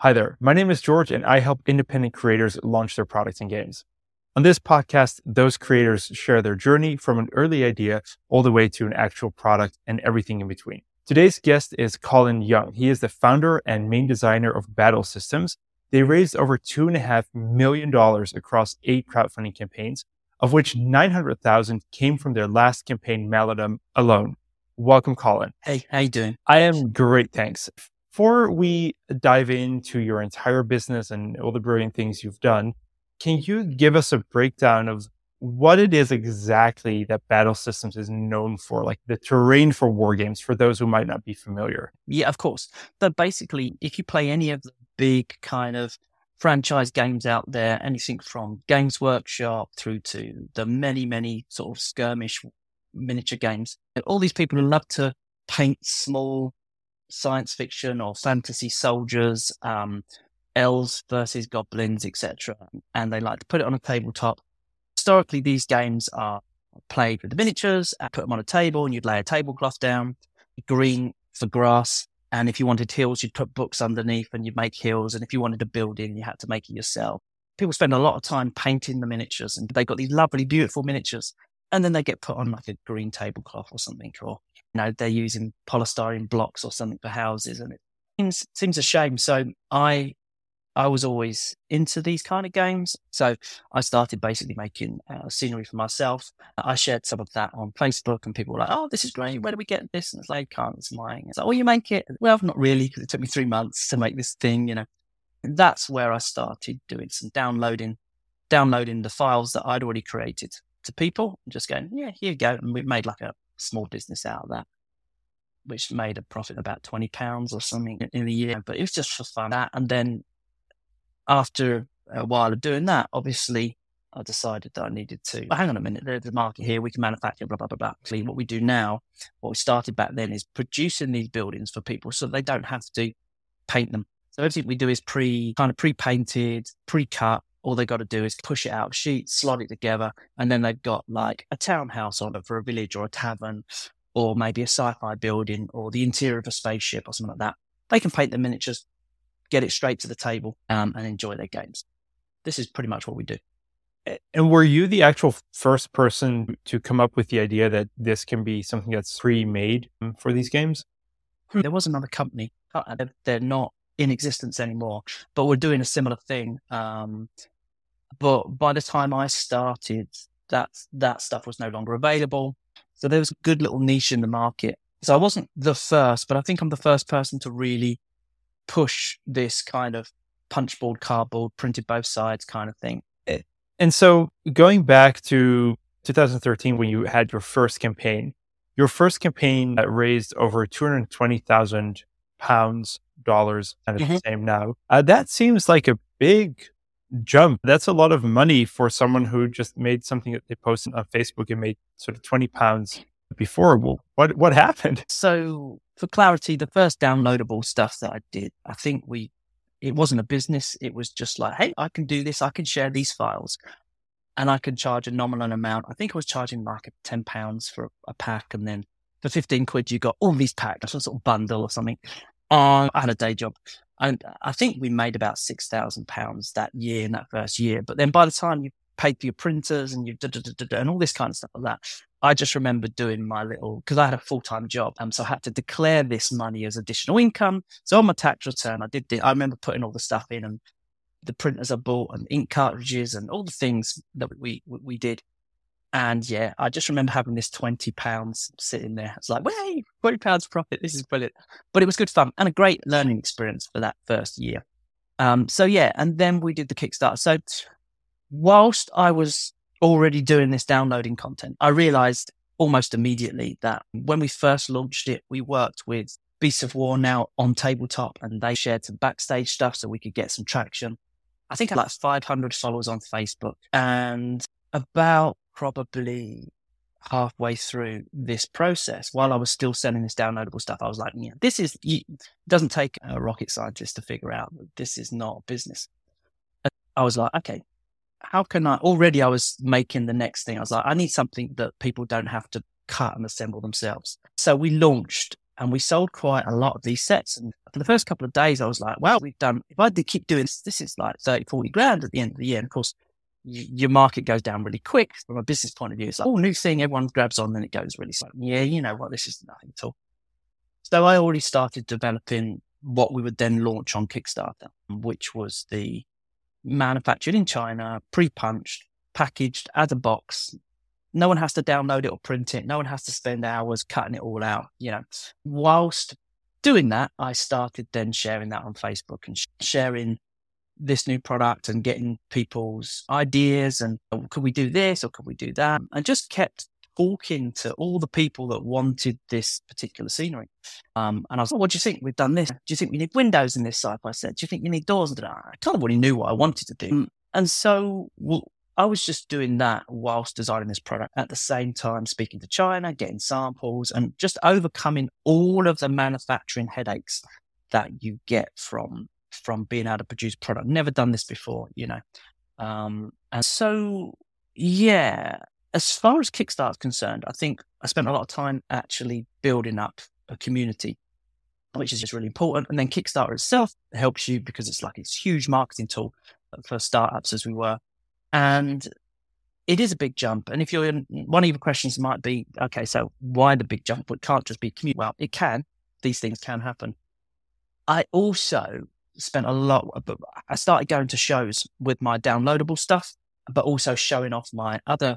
Hi there, my name is George, and I help independent creators launch their products and games. On this podcast, those creators share their journey from an early idea all the way to an actual product and everything in between. Today's guest is Colin Young. He is the founder and main designer of Battle Systems. They raised over $2.5 million across 8 crowdfunding campaigns, of which 900,000 came from their last campaign, Maladum, alone. Welcome, Colin. Hey, how you doing? I am great, thanks. Before we dive into your entire business and all the brilliant things you've done, can you give us a breakdown of what it is exactly that Battle Systems is known for, like the terrain for war games, for those who might not be familiar? Yeah, of course. But basically, if you play any of the big kind of franchise games out there, anything from Games Workshop through to the many sort of skirmish miniature games, all these people who love to paint small science fiction or fantasy soldiers, elves versus goblins, etc. And they like to put it on a tabletop. Historically, these games are played with the miniatures, put them on a table, and you'd lay a tablecloth down, green for grass. And if you wanted hills, you'd put books underneath and you'd make hills. And if you wanted a building, you had to make it yourself. People spend a lot of time painting the miniatures, and they've got these lovely, beautiful miniatures. And then they get put on like a green tablecloth or something, or they're using polystyrene blocks or something for houses, and it seems a shame. So I was always into these kind of games, so I started basically making scenery for myself. I shared some of that on Facebook, and people were like, "Oh, this is great. Where do we get this?" And it's like, "Can't, it's mine." It's like, "Oh, you make it?" Well, not really, because it took me 3 months to make this thing. And that's where I started doing some downloading the files that I'd already created to people, and just going, "Yeah, here you go." And we made like a small business out of that, which made a profit of about £20 or something in a year. But it was just for fun. And then after a while of doing that, obviously, I decided that I needed to, hang on a minute, there's a market here, we can manufacture, blah, blah, blah, blah. Actually, what we do now, what we started back then, is producing these buildings for people so they don't have to paint them. So everything we do is pre-painted, pre-cut. All they got to do is push it out of sheets, slot it together, and then they've got like a townhouse on it for a village or a tavern, or maybe a sci-fi building, or the interior of a spaceship or something like that. They can paint the miniatures, get it straight to the table, and enjoy their games. This is pretty much what we do. And were you the actual first person to come up with the idea that this can be something that's pre-made for these games? There was another company. They're not in existence anymore, but we're doing a similar thing. But by the time I started, that stuff was no longer available. So there was a good little niche in the market. So I wasn't the first, but I think I'm the first person to really push this kind of punchboard, cardboard, printed both sides kind of thing. And so going back to 2013, when you had your first campaign that raised over £220,000, and it's the same now. That seems like a big jump. That's a lot of money for someone who just made something that they posted on Facebook and made sort of £20 before. Well, what happened? So for clarity, the first downloadable stuff that I did, I think it wasn't a business. It was just like, hey, I can do this. I can share these files, and I can charge a nominal amount. I think I was charging like £10 for a pack. And then for 15 quid, you got all these packs, some sort of bundle or something. I had a day job, and I think we made about £6,000 that year, in that first year. But then by the time you paid for your printers and and all this kind of stuff like that, I just remember doing my because I had a full-time job. So I had to declare this money as additional income. So on my tax return, I remember putting all the stuff in, and the printers I bought, and ink cartridges, and all the things that we did. And yeah, I just remember having this £20 sitting there. It's like, wait, £20 profit. This is brilliant. But it was good fun and a great learning experience for that first year. So yeah, and then we did the Kickstarter. So whilst I was already doing this downloading content, I realized almost immediately that when we first launched it, we worked with Beasts of War now on tabletop, and they shared some backstage stuff so we could get some traction. I think I had like 500 followers on Facebook, and about probably halfway through this process, while I was still selling this downloadable stuff, I was like, yeah, it doesn't take a rocket scientist to figure out that this is not a business. And I was like, okay, how can I was making the next thing. I was like, I need something that people don't have to cut and assemble themselves. So we launched And we sold quite a lot of these sets. And for the first couple of days, I was like, well, if I did keep doing this is like 30, 40 grand at the end of the year. And of course, your market goes down really quick from a business point of view. It's like, new thing, everyone grabs on, then it goes really slow. Yeah, you know what, this is nothing at all. So I already started developing what we would then launch on Kickstarter, which was the manufactured in China, pre-punched, packaged as a box. No one has to download it or print it. No one has to spend hours cutting it all out. Whilst doing that, I started then sharing that on Facebook and sharing this new product and getting people's ideas and could we do this or could we do that? And just kept talking to all the people that wanted this particular scenery. And I was like, what do you think? We've done this. Do you think we need windows in this sci-fi set? Do you think you need doors? I kind of already knew what I wanted to do. And so I was just doing that whilst designing this product at the same time, speaking to China, getting samples and just overcoming all of the manufacturing headaches that you get from being able to produce product. Never done this before, And so, yeah, as far as Kickstarter is concerned, I think I spent a lot of time actually building up a community, which is just really important. And then Kickstarter itself helps you because it's like this huge marketing tool for startups as we were. And it is a big jump. And if you're in, one of your questions might be, okay, so why the big jump? It can't just be community. Well, it can. These things can happen. I also spent I started going to shows with my downloadable stuff, but also showing off my other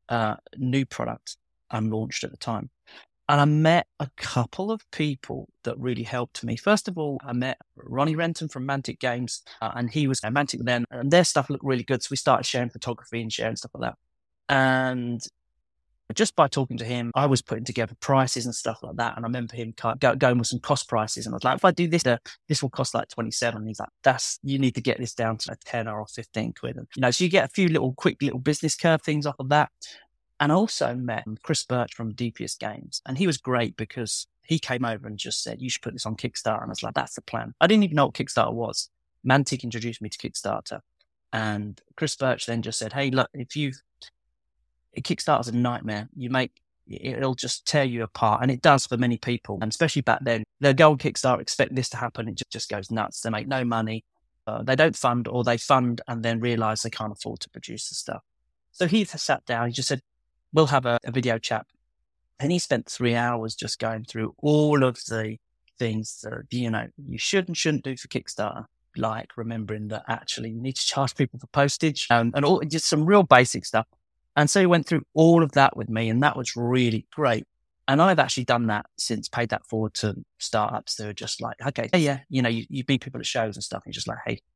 new product launched at the time. And I met a couple of people that really helped me. First of all, I met Ronnie Renton from Mantic Games, and he was at Mantic then, and their stuff looked really good. So we started sharing photography and sharing stuff like that. And just by talking to him, I was putting together prices and stuff like that. And I remember him going with some cost prices. And I was like, if I do this, this will cost like 27. And he's like, you need to get this down to 10 or 15 quid. And, so you get a few quick little business curve things off of that. And I also met Chris Birch from DPS Games. And he was great because he came over and just said, you should put this on Kickstarter. And I was like, that's the plan. I didn't even know what Kickstarter was. Mantic introduced me to Kickstarter. And Chris Birch then just said, hey, look, Kickstarter's a nightmare. It'll just tear you apart. And it does for many people. And especially back then, they'll go on Kickstarter, expect this to happen. It just goes nuts. They make no money. They don't fund, or they fund and then realize they can't afford to produce the stuff. So he sat down. He just said, we'll have a video chat. And he spent 3 hours just going through all of the things that, you should and shouldn't do for Kickstarter. Like remembering that actually you need to charge people for postage and all, just some real basic stuff. And so he went through all of that with me, and that was really great. And I've actually done that since, paid that forward to startups that are just like, okay, yeah, you meet people at shows and stuff, and you're just like, hey,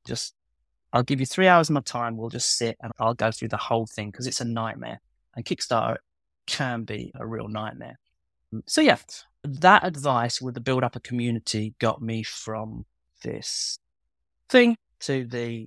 I'll give you 3 hours of my time. We'll just sit and I'll go through the whole thing because it's a nightmare. And Kickstarter can be a real nightmare. So yeah, that advice with the build up a community got me from this thing to the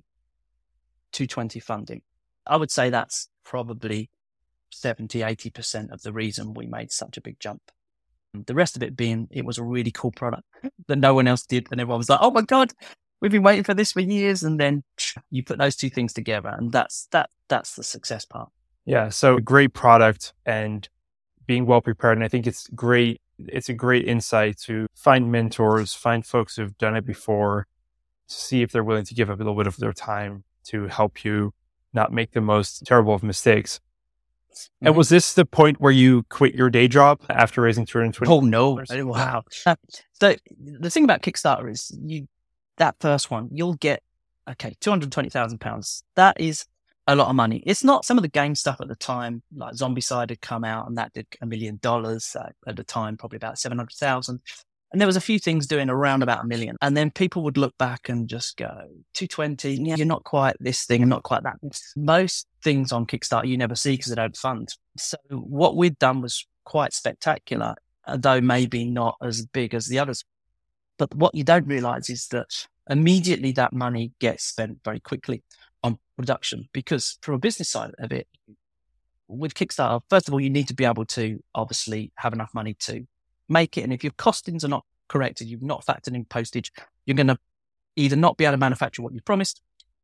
220 funding. I would say that's probably 70, 80% of the reason we made such a big jump. The rest of it being, it was a really cool product that no one else did. And everyone was like, oh my God, we've been waiting for this for years. And then you put those two things together, and that's the success part. Yeah. So great product and being well prepared. And I think it's great. It's a great insight to find mentors, find folks who've done it before, to see if they're willing to give up a little bit of their time to help you not make the most terrible of mistakes. Mm-hmm. And was this the point where you quit your day job after raising $220? Oh, no. Wow. So the thing about Kickstarter is that first one, you'll get, £220,000. That is a lot of money. It's not some of the game stuff at the time, like Zombicide had come out and that did $1 million at the time, probably about 700,000. And there was a few things doing around about $1 million. And then people would look back and just go, 220, yeah, you're not quite this thing and not quite that. Most things on Kickstarter you never see because they don't fund. So what we'd done was quite spectacular, though maybe not as big as the others. But what you don't realize is that immediately that money gets spent very quickly on production, because from a business side of it, with Kickstarter, first of all, you need to be able to obviously have enough money to make it. And if your costings are not corrected, you've not factored in postage, you're going to either not be able to manufacture what you promised,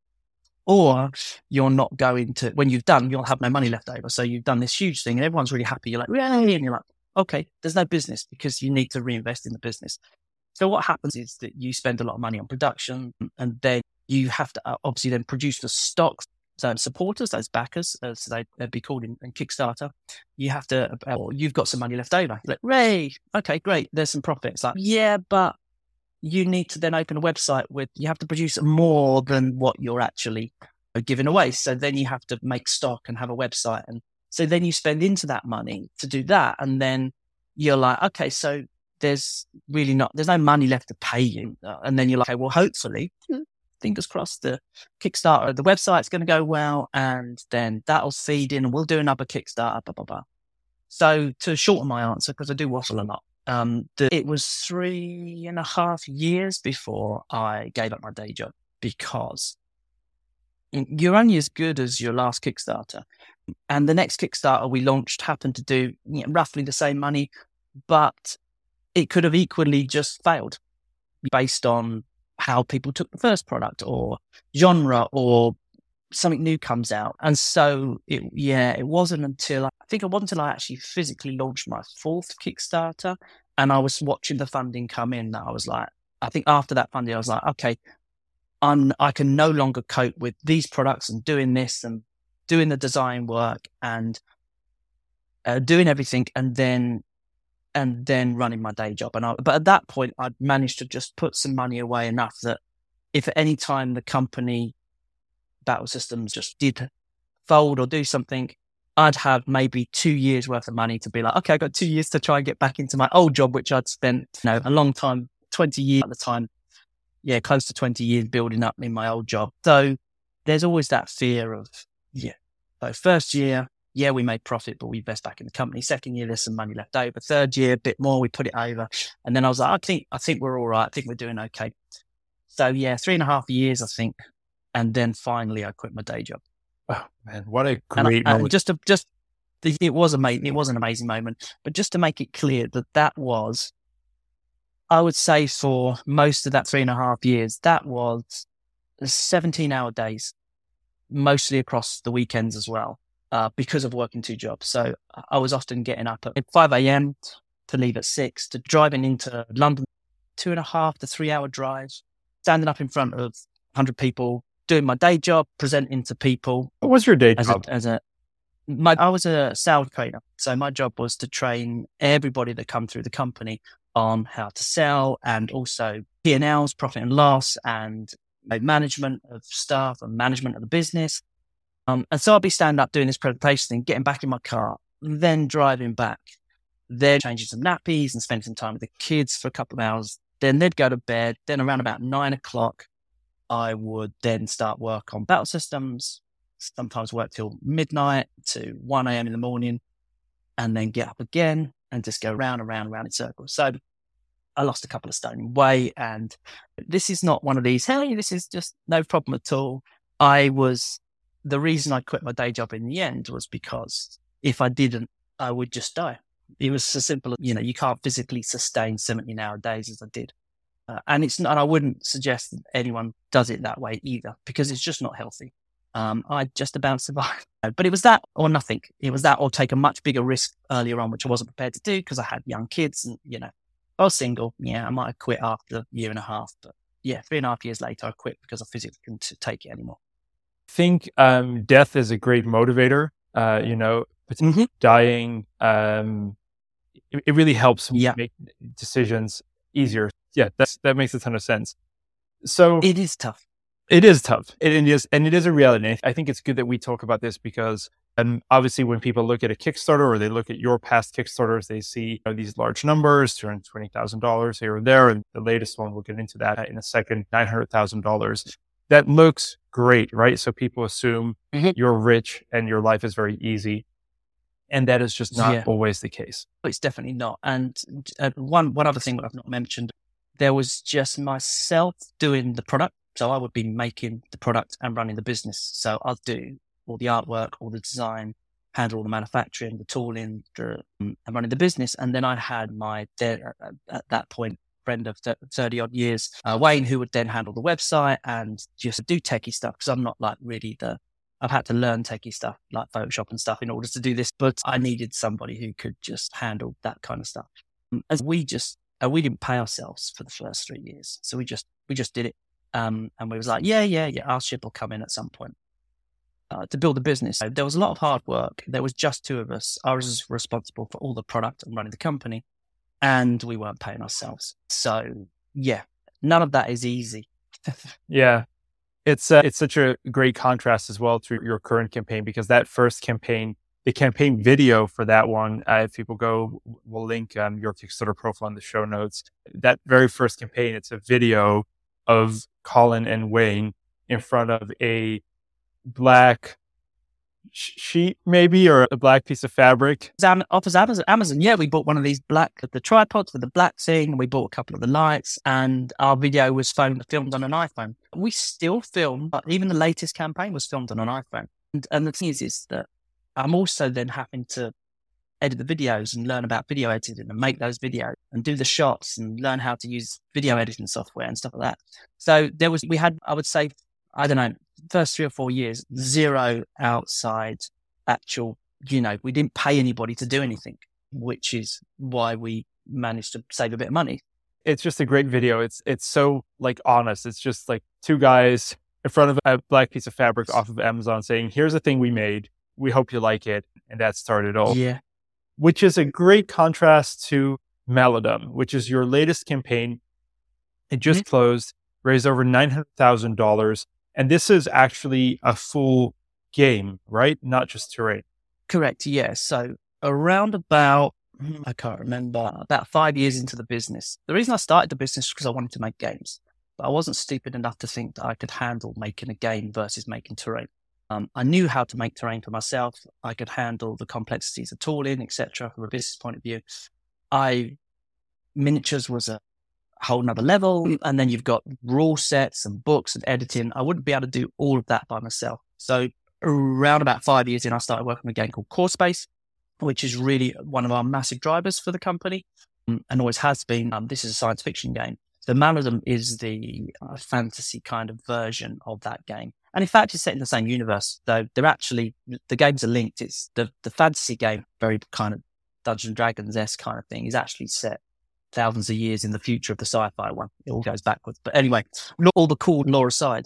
or you're not going to, when you've done, you'll have no money left over. So you've done this huge thing and everyone's really happy. You're like, yay, and you're like, okay, there's no business because you need to reinvest in the business. So what happens is that you spend a lot of money on production, and then you have to obviously then produce the stock. So supporters, those backers, as they'd be called in Kickstarter, you have to, or you've got some money left over. Like, Ray, okay, great, there's some profits. Like, yeah, but you need to then open a website you have to produce more than what you're actually giving away. So then you have to make stock and have a website. And so then you spend into that money to do that. And then you're like, okay, so there's no money left to pay you. And then you're like, okay, well, hopefully, fingers crossed, the Kickstarter, the website's going to go well, and then that'll feed in and we'll do another Kickstarter, blah, blah, blah. So to shorten my answer, because I do waffle a lot, it was 3.5 years before I gave up my day job, because you're only as good as your last Kickstarter. And the next Kickstarter we launched happened to do roughly the same money, but it could have equally just failed based on how people took the first product or genre or something new comes out. And so it wasn't until I actually physically launched my fourth Kickstarter and I was watching the funding come in that I was like, I think after that funding, I was like, okay, I can no longer cope with these products and doing this and doing the design work and doing everything and then running my day job. But at that point, I'd managed to just put some money away enough that if at any time the company Battle Systems just did fold or do something, I'd have maybe 2 years worth of money to be like, okay, I got 2 years to try and get back into my old job, which I'd spent, a long time, 20 years at the time. Yeah, close to 20 years building up in my old job. So there's always that fear of, so first year, we made profit, but we invest back in the company. Second year, there's some money left over. Third year, a bit more, we put it over. And then I was like, I think we're all right. I think we're doing okay. So 3.5 years, I think. And then finally I quit my day job. Oh man, what a great moment. It was amazing. It was an amazing moment, but just to make it clear that was, I would say for most of that 3.5 years, that was 17-hour days, mostly across the weekends as well. Because of working 2 jobs. So I was often getting up at 5 a.m. to leave at 6, to driving into London, 2.5 to 3 hour drives, standing up in front of 100 people, doing my day job, presenting to people. What was your day job? I was a sales trainer. So my job was to train everybody that come through the company on how to sell and also P&Ls, profit and loss, and management of staff and management of the business. And so I'd be standing up doing this presentation thing, getting back in my car, then driving back, then changing some nappies and spending some time with the kids for a couple of hours. Then they'd go to bed. Then around about 9 o'clock, I would then start work on Battle Systems, sometimes work till midnight to 1 a.m. in the morning, and then get up again and just go round and round and round in circles. So I lost a couple of stone in weight, and this is not one of these, hey, this is just no problem at all. The reason I quit my day job in the end was because if I didn't, I would just die. It was so simple. You can't physically sustain 17-hour days as I did. And I wouldn't suggest that anyone does it that way either, because it's just not healthy. I just about survived. But it was that or nothing. It was that or take a much bigger risk earlier on, which I wasn't prepared to do because I had young kids and, I was single. Yeah, I might have quit after a year and a half. But 3.5 years later, I quit because I physically couldn't take it anymore. I think death is a great motivator. Dying, it really helps make decisions easier. Yeah, that makes a ton of sense. So it is tough. It is tough. It is a reality. I think it's good that we talk about this because obviously when people look at a Kickstarter or they look at your past Kickstarters, they see these large numbers, $220,000 here and there. And the latest one, we'll get into that in a second, $900,000. That looks great, right? So people assume you're rich and your life is very easy. And that is just not always the case. It's definitely not. And one other thing that I've not mentioned, there was just myself doing the product. So I would be making the product and running the business. So I'll do all the artwork, all the design, handle all the manufacturing, the tooling, and running the business. And then I had at that point, friend of 30 odd years, Wayne, who would then handle the website and just do techie stuff because I'm not like really the I've had to learn techie stuff like Photoshop and stuff in order to do this, but I needed somebody who could just handle that kind of stuff. As we didn't pay ourselves for the first 3 years. So we just did it. And we was like, yeah, our ship will come in at some point to build the business. So there was a lot of hard work. There was just 2 of us. I was responsible for all the product and running the company, and we weren't paying ourselves. So yeah, none of that is easy. Yeah. It's such a great contrast as well to your current campaign, because that first campaign, the campaign video for that one, if people go, we'll link your Kickstarter profile in the show notes. That very first campaign, it's a video of Colin and Wayne in front of a black sheet, maybe, or a black piece of fabric. Offers Amazon. Yeah, we bought one of these the tripods with the black thing. We bought a couple of the lights, and our video was filmed on an iPhone. We still film, even the latest campaign was filmed on an iPhone. And the thing is that I'm also then having to edit the videos and learn about video editing and make those videos and do the shots and learn how to use video editing software and stuff like that. So we had, I would say, I don't know, first 3 or 4 years, 0 outside actual, we didn't pay anybody to do anything, which is why we managed to save a bit of money. It's just a great video. It's so like honest. It's just like 2 guys in front of a black piece of fabric off of Amazon saying, here's the thing we made. We hope you like it. And that started all. Yeah. Which is a great contrast to Melodum, which is your latest campaign. It just closed, raised over $900,000. And this is actually a full game, right? Not just terrain. Correct. Yeah. So around about, I can't remember, about 5 years into the business. The reason I started the business was because I wanted to make games, but I wasn't stupid enough to think that I could handle making a game versus making terrain. I knew how to make terrain for myself. I could handle the complexities of tooling, etc. From a business point of view. Miniatures was a whole nother level. And then you've got rule sets and books and editing. I wouldn't be able to do all of that by myself. So around about 5 years in, I started working on a game called Core Space, which is really one of our massive drivers for the company and always has been. This is a science fiction game. So Melodum is the fantasy kind of version of that game. And in fact, it's set in the same universe, though the games are linked. It's the fantasy game, very kind of Dungeons and Dragons-esque kind of thing, is actually set thousands of years in the future of the sci-fi one. It all goes backwards. But anyway, all the cool lore aside,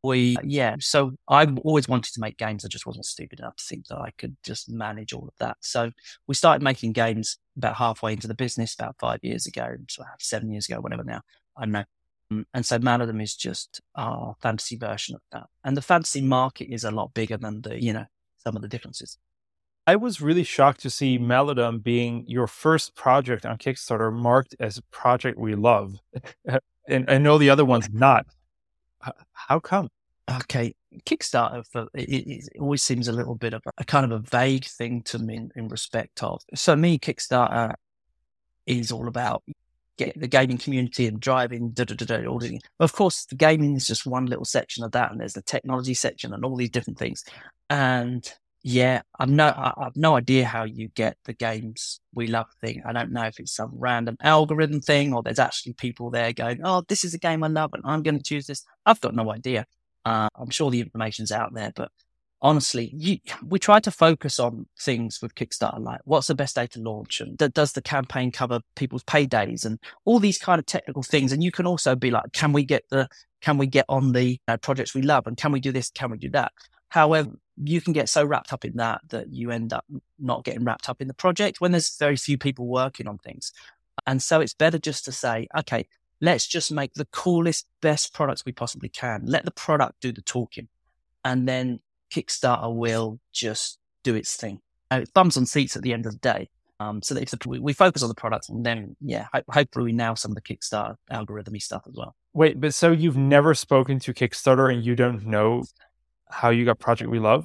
so I always wanted to make games. I just wasn't stupid enough to think that I could just manage all of that. So we started making games about halfway into the business, about 5 years ago, 7 years ago, whatever now, I don't know. And so Melodum is just our fantasy version of that. And the fantasy market is a lot bigger than some of the differences. I was really shocked to see Melodum being your first project on Kickstarter marked as a project we love. And I know the other one's not. How come? Okay. Kickstarter, it always seems a little bit of a kind of a vague thing to me in respect of. So me, Kickstarter is all about getting the gaming community and driving, all the. Of course, the gaming is just one little section of that, and there's the technology section and all these different things. And yeah, I've no idea how you get the games we love thing. I don't know if it's some random algorithm thing or there's actually people there going, oh, this is a game I love and I'm going to choose this. I've got no idea. I'm sure the information's out there, but honestly, we try to focus on things with Kickstarter, like what's the best day to launch, and does the campaign cover people's paydays, and all these kind of technical things. And you can also be like, can we get on the projects we love, and can we do this, can we do that? However, you can get so wrapped up in that you end up not getting wrapped up in the project when there's very few people working on things. And so it's better just to say, okay, let's just make the coolest, best products we possibly can. Let the product do the talking, and then Kickstarter will just do its thing. It's bums on seats at the end of the day. So that if we focus on the product, and then, hopefully we nail some of the Kickstarter algorithmy stuff as well. Wait, but so you've never spoken to Kickstarter and you don't know how you got Project We Love?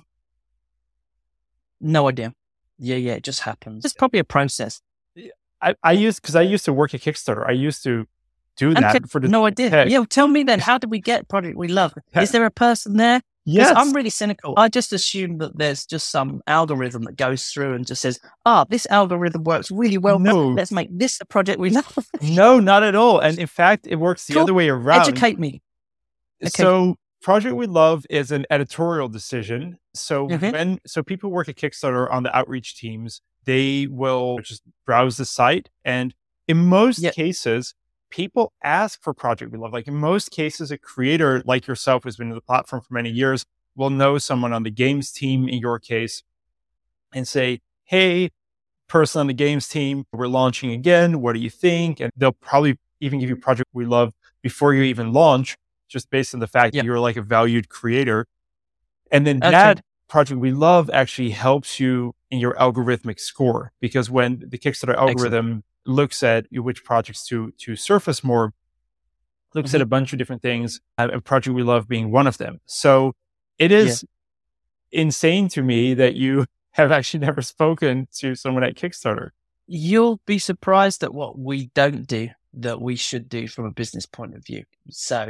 No idea. Yeah, it just happens. It's probably a process. I used to work at Kickstarter. I used to do that for the no idea. Tech. Yeah, tell me then, how did we get Project We Love? Is there a person there? Yes. I'm really cynical. I just assume that there's just some algorithm that goes through and just says, this algorithm works really well. No. Let's make this a project we love. No, not at all. And in fact, it works the other way around. Educate me. Okay. So Project We Love is an editorial decision. So Mhm. so people work at Kickstarter on the outreach teams, they will just browse the site. And in most Yeah. cases, people ask for Project We Love. Like in most cases, a creator like yourself who's been in the platform for many years will know someone on the games team, in your case, and say, hey, person on the games team, we're launching again. What do you think? And they'll probably even give you Project We Love before you even launch, just based on the fact that Yeah. you're like a valued creator. And then Okay. that Project We Love actually helps you in your algorithmic score, because when the Kickstarter Excellent. algorithm looks at which projects to surface more, looks at Mhm. a bunch of different things, and Project We Love being one of them. So it Yeah. is insane to me that you have actually never spoken to someone at Kickstarter. You'll be surprised at what we don't do that we should do from a business point of view. So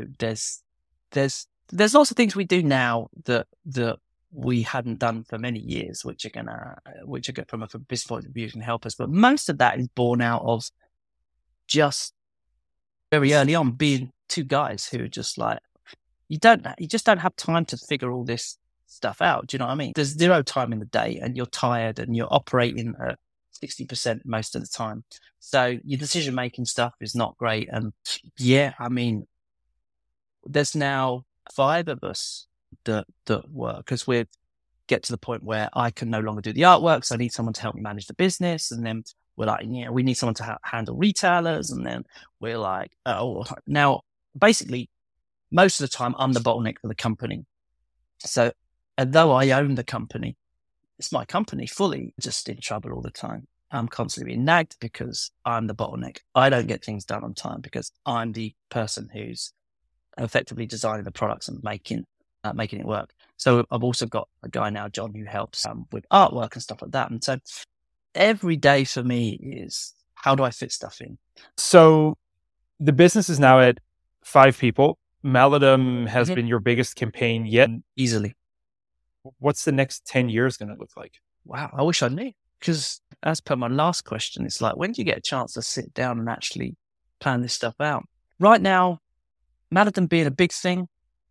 there's lots of things we do now that we hadn't done for many years, which are good from a business point of view can help us. But most of that is born out of just very early on being two guys who are just like you just don't have time to figure all this stuff out. Do you know what I mean? There's zero time in the day and you're tired and you're operating at 60% most of the time. So your decision making stuff is not great. And yeah, I mean, there's now five of us that work because we get to the point where I can no longer do the artwork. So I need someone to help me manage the business. And then we're like, yeah, we need someone to handle retailers. And then we're like, oh, now basically most of the time I'm the bottleneck for the company. So although I own the company, it's my company fully, just in trouble all the time. I'm constantly being nagged because I'm the bottleneck. I don't get things done on time because I'm the person who's effectively designing the products and making it work. So I've also got a guy now, John, who helps with artwork and stuff like that. And so every day for me is how do I fit stuff in? So the business is now at 5 people. Maladum has Mhm. been your biggest campaign yet. Easily. What's the next 10 years going to look like? Wow, I wish I knew. Because as per my last question, it's like, when do you get a chance to sit down and actually plan this stuff out? Right now, Maladum being a big thing,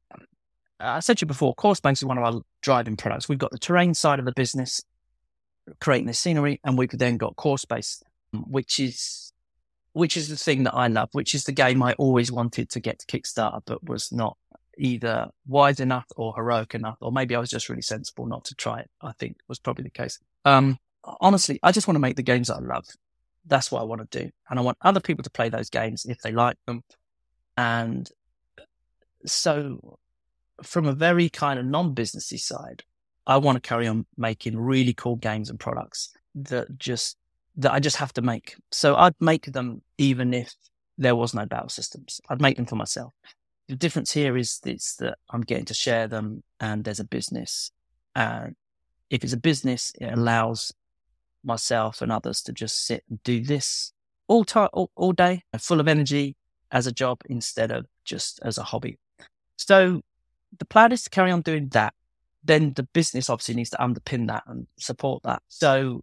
I said to you before, CoreSpace is one of our driving products. We've got the terrain side of the business, creating the scenery, and we've then got CoreSpace, which is the thing that I love, which is the game I always wanted to get to Kickstarter, but was not either wise enough or heroic enough, or maybe I was just really sensible not to try it, I think was probably the case. Honestly, I just want to make the games that I love. That's what I want to do. And I want other people to play those games if they like them. And so from a very kind of non-businessy side, I want to carry on making really cool games and products that I just have to make. So I'd make them even if there was no battle systems. I'd make them for myself. The difference here is that I'm getting to share them and there's a business. And if it's a business, it allows myself and others to just sit and do this all day, full of energy as a job instead of just as a hobby. So the plan is to carry on doing that. Then the business obviously needs to underpin that and support that. So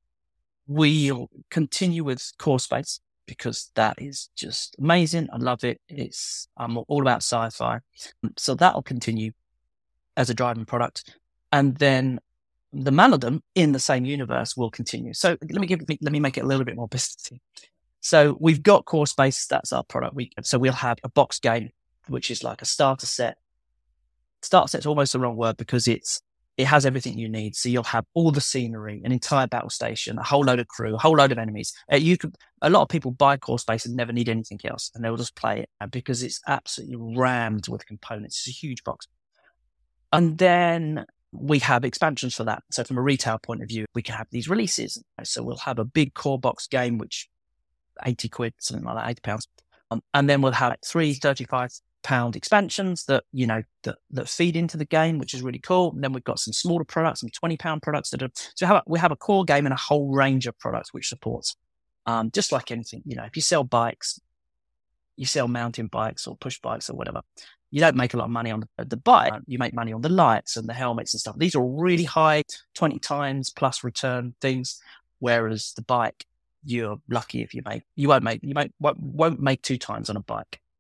we'll continue with CoreSpace because that is just amazing. I love it. I'm all about sci-fi. So that'll continue as a driving product. And then the Maladum in the same universe will continue. So let me make it a little bit more businessy. So we've got CoreSpace. That's our product. So we'll have a box game, which is like a starter set. Starter set's almost the wrong word because it has everything you need. So you'll have all the scenery, an entire battle station, a whole load of crew, a whole load of enemies. A lot of people buy CoreSpace and never need anything else, and they'll just play it because it's absolutely rammed with components. It's a huge box. And then we have expansions for that. So from a retail point of view, we can have these releases. So we'll have a big core box game, which 80 quid, something like that, £80. And then we'll have 3 £35 expansions that feed into the game, which is really cool. And then we've got some smaller products, some £20 products we have a core game and a whole range of products which supports, just like anything, if you sell bikes, you sell mountain bikes or push bikes or whatever. You don't make a lot of money on the bike. You make money on the lights and the helmets and stuff. These are really high 20 times plus return things. Whereas the bike, you're lucky if you won't make 2 times on a bike.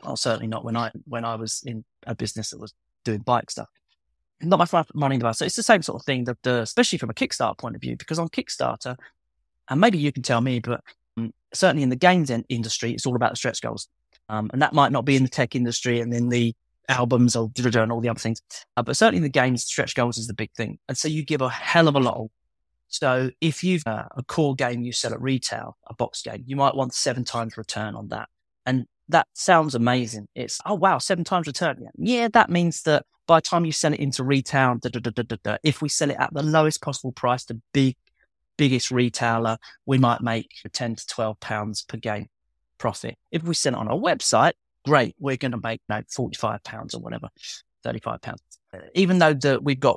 Well, certainly not when I was in a business that was doing bike stuff. Not much money in the bus. So it's the same sort of thing, that especially from a Kickstarter point of view, because on Kickstarter, and maybe you can tell me, but certainly in the games industry, it's all about the stretch goals. And that might not be in the tech industry and in the albums or and all the other things. But certainly in the games, stretch goals is the big thing. And so you give a hell of a lot. So if you've a core game you sell at retail, a box game, you might want 7 times return on that. And that sounds amazing. It's, oh, wow, 7 times return. Yeah, that means that by the time you sell it into retail, if we sell it at the lowest possible price, the biggest retailer, we might make 10 to 12 pounds per game profit. If we sell it on our website, great, we're going to make 45 pounds or whatever, 35 pounds. Even though we've got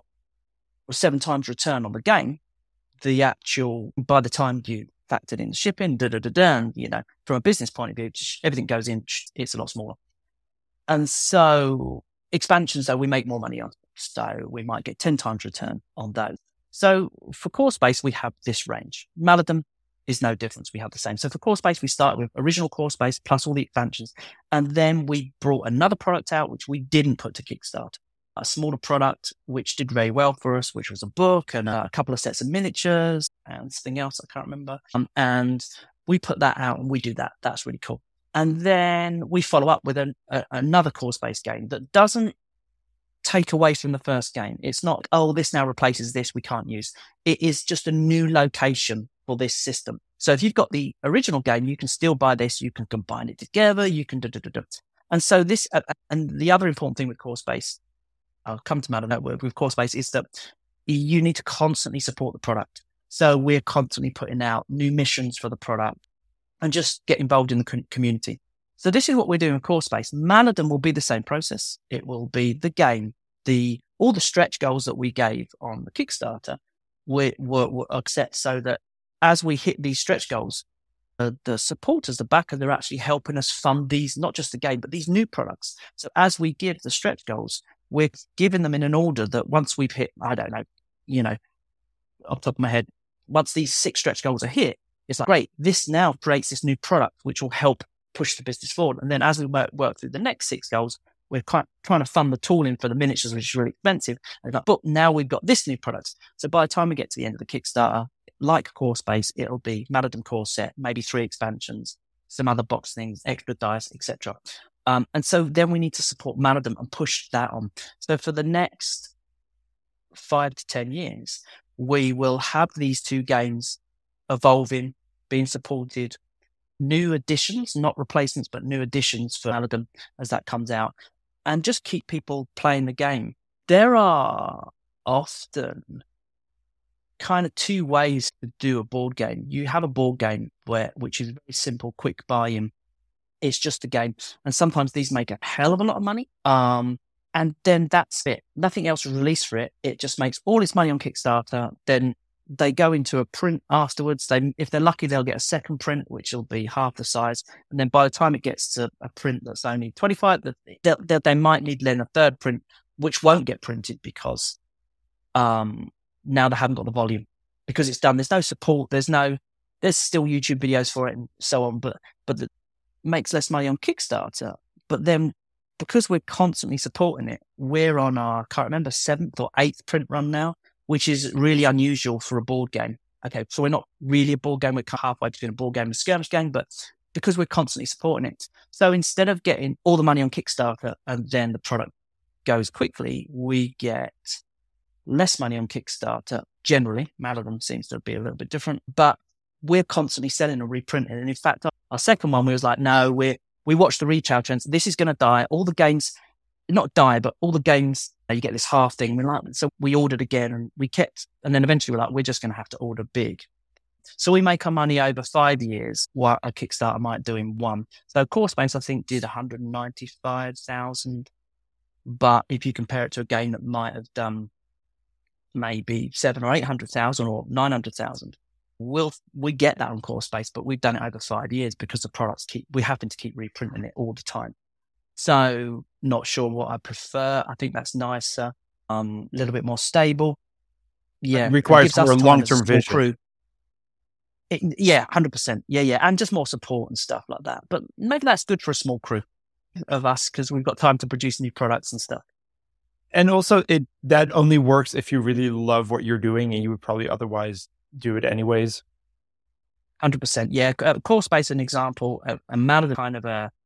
7 times return on the game, the actual, by the time you factored in the shipping, from a business point of view, everything goes in, it's a lot smaller. And so expansions, though, we make more money on. So we might get 10 times return on those. So for core space, we have this range. Maladom is no difference. We have the same. So for core space, we start with original core space plus all the expansions. And then we brought another product out, which we didn't put to Kickstarter. A smaller product, which did very well for us, which was a book and a couple of sets of miniatures and something else I can't remember. And we put that out and we do that. That's really cool. And then we follow up with another core space game that doesn't take away from the first game. It's not, oh, this now replaces this, we can't use. It is just a new location for this system. So if you've got the original game, you can still buy this, you can combine it together, you can And so this, and the other important thing with core space, I'll come to Maladom with core space, is that you need to constantly support the product. So we're constantly putting out new missions for the product and just get involved in the community. So this is what we're doing with core space. Maladom will be the same process. It will be the game, all the stretch goals that we gave on the Kickstarter will accept, so that as we hit these stretch goals, the supporters, the backer, they're actually helping us fund these, not just the game, but these new products. So as we give the stretch goals, we're giving them in an order that once we've hit, I don't know, off the top of my head, once these 6 stretch goals are hit, it's like, great, this now creates this new product, which will help push the business forward. And then as we work through the next 6 goals, we're trying to fund the tooling for the miniatures, which is really expensive. And like, but now we've got this new product. So by the time we get to the end of the Kickstarter, like core space, it'll be Maladom core set, maybe 3 expansions, some other box things, extra dice, etc. And so then we need to support Maladom and push that on. So for the next 5 to 10 years, we will have these 2 games evolving, being supported, new additions, not replacements, but new additions for Maladom as that comes out, and just keep people playing the game. There are often kind of 2 ways to do a board game. You have a board game which is very simple, quick buy-in. It's just a game. And sometimes these make a hell of a lot of money. And then that's it. Nothing else is released for it. It just makes all its money on Kickstarter. Then they go into a print afterwards. If they're lucky, they'll get a second print, which will be half the size. And then by the time it gets to a print that's only 25, they might need then a third print, which won't get printed because now they haven't got the volume, because it's done. There's no support. There's still YouTube videos for it and so on, but it makes less money on Kickstarter. But then because we're constantly supporting it, we're on our, I can't remember, 7th or 8th print run now, which is really unusual for a board game. Okay, so we're not really a board game. We're halfway between a board game and a skirmish game, but because we're constantly supporting it. So instead of getting all the money on Kickstarter and then the product goes quickly, we get less money on Kickstarter. Generally, Maladom seems to be a little bit different, but we're constantly selling and reprinting. And in fact, our second one, we was like, no, we watched the retail trends. This is going to die. All the games, not die, but all the games, you get this half thing. We're like, so we ordered again and we kept, and then eventually we're like, we're just going to have to order big. So we make our money over 5 years, what a Kickstarter might do in 1. So Core Space, I think, did 195,000. But if you compare it to a game that might have done maybe 700,000 or 800,000 or 900,000, we get that on Core Space, but we've done it over 5 years because the products we happen to keep reprinting it all the time. So not sure what I prefer. I think that's nicer, a little bit more stable. Yeah, it requires more long-term vision. Crew. 100%. Yeah, and just more support and stuff like that. But maybe that's good for a small crew. of us because we've got time to produce new products and stuff. And also that only works if you really love what you're doing, and you would probably otherwise do it anyways. 100%. Yeah. CoreSpace is an example. Amount of the kind of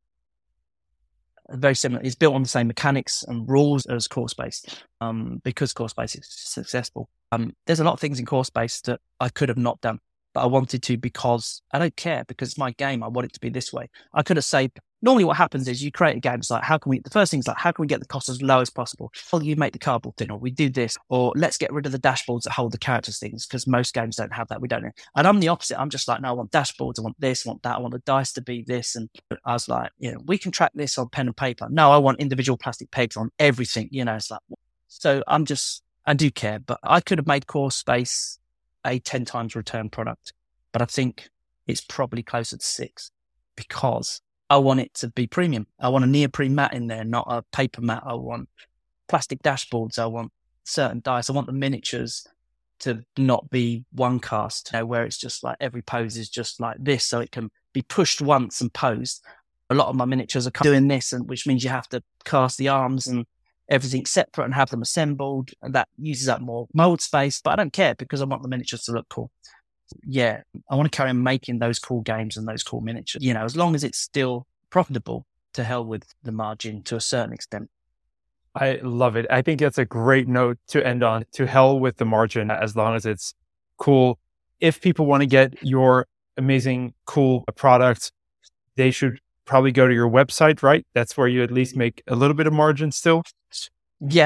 very similar. It's built on the same mechanics and rules as CoreSpace, because CoreSpace is successful. There's a lot of things in CoreSpace that I could have not done, but I wanted to because I don't care, because it's my game. I want it to be this way. I could have saved. Normally what happens is you create a game. It's like, the first thing is like, how can we get the cost as low as possible? Well, you make the cardboard thing, or we do this, or let's get rid of the dashboards that hold the characters things, because most games don't have that. We don't know. And I'm the opposite. I'm just like, no, I want dashboards. I want this, I want that. I want the dice to be this. And I was like, we can track this on pen and paper. No, I want individual plastic pegs on everything. It's like, so I do care, but I could have made CoreSpace a 10 times return product, but I think it's probably closer to 6 because I want it to be premium. I want a neoprene mat in there, not a paper mat. I want plastic dashboards. I want certain dice. I want the miniatures to not be one cast, where it's just like every pose is just like this. So it can be pushed once and posed. A lot of my miniatures are doing this, and which means you have to cast the arms and everything separate and have them assembled. And that uses up more mold space, but I don't care because I want the miniatures to look cool. Yeah, I want to carry on making those cool games and those cool miniatures, as long as it's still profitable. To hell with the margin to a certain extent. I love it. I think that's a great note to end on. To hell with the margin, as long as it's cool. If people want to get your amazing, cool products, they should probably go to your website, right? That's where you at least make a little bit of margin still. Yeah.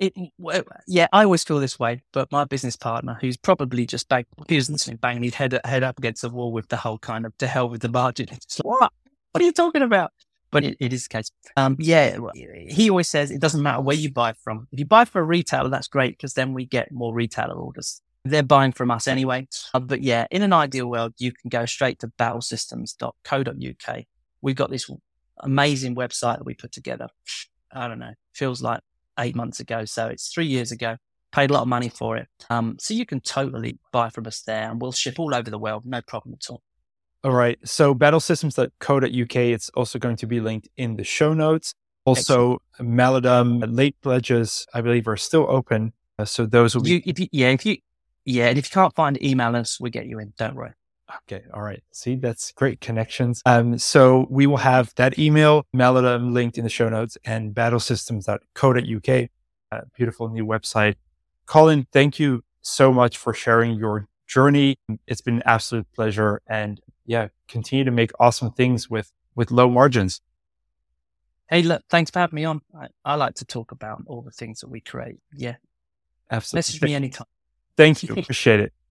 I always feel this way, but my business partner, who's probably just banging his head up against the wall with the whole kind of to hell with the margin. It's like, what are you talking about? But it is the case. He always says it doesn't matter where you buy from. If you buy from a retailer, that's great because then we get more retailer orders. They're buying from us anyway. But yeah, in an ideal world, you can go straight to battlesystems.co.uk. We've got this amazing website that we put together. I don't know, feels like 8 months ago. So it's 3 years ago. Paid a lot of money for it. So you can totally buy from us there, and we'll ship all over the world. No problem at all. All right. So battlesystems.co.uk, it's also going to be linked in the show notes. Also, Maladum late pledges, I believe, are still open. So those will be... And if you can't find, email us, we'll get you in. Don't worry. Okay. All right. See, that's great connections. So we will have that email, Maladum, linked in the show notes, and battlesystems.co.uk, a beautiful new website. Colin, thank you so much for sharing your journey. It's been an absolute pleasure. And continue to make awesome things with low margins. Hey, look, thanks for having me on. I like to talk about all the things that we create. Yeah. Absolutely. Message me anytime. Thank you. Appreciate it.